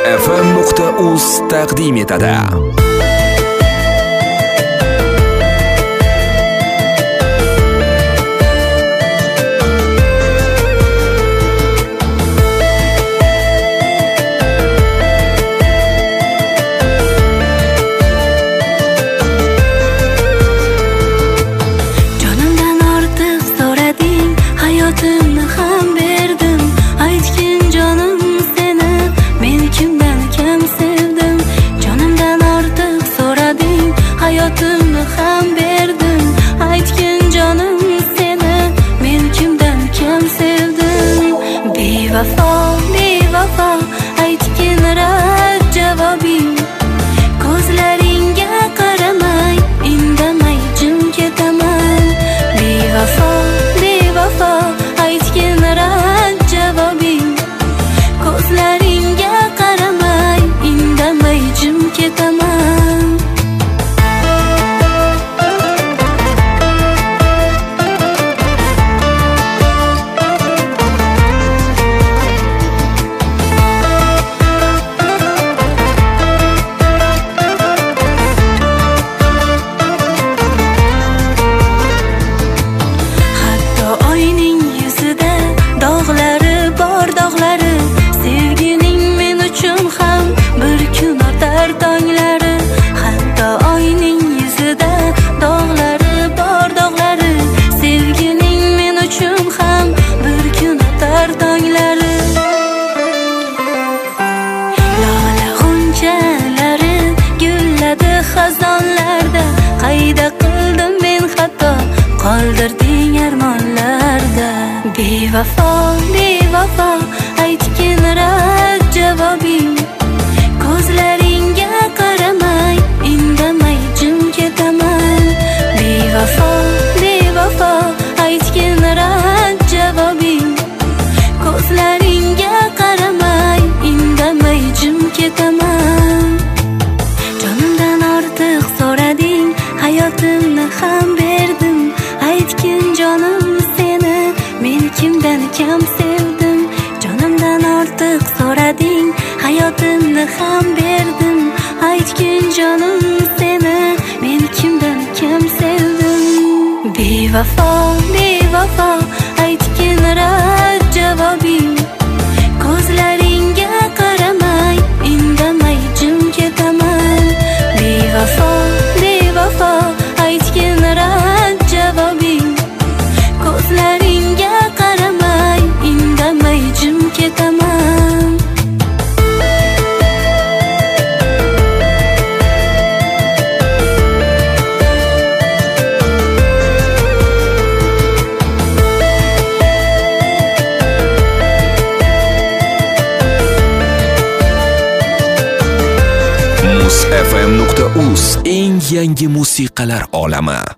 Muz.fm.uz taqdim etadi. Bevafo, aytgin rad javobing. Ko'zlaringga qaramay, indamay jim ketaman. Bevafo, aytgin rad javobing. Ko'zlaringga qaramay, indamay jim ketaman. Xazonlarda qayda qildim men xato, qoldirding armonlarda. Bevafo, aytgin rad javobing. Ko'zlaringga qaramay, indamay jim ketaman. Bevafo, aytgin rad javobing. Ko'zlaringga qaramay, indamay jim ketaman. So'rading, hayotimni ham berdim. Aytgin jonim seni, men kimdan kam sevdim. Jonimdan ortiq so'rading, hayotimni ham berdim. Aytgin jonim seni, men kimdan kam sevdim. Bevafo, aytgin rad javobing. Ko'zlaringga qaramay, indamay jim ketaman. Bevafo, aytgin rad javobing. Ko'zlaringga qaramay, indamay jim ketaman. Muz.fm.uz eng yangi musiqalar olami.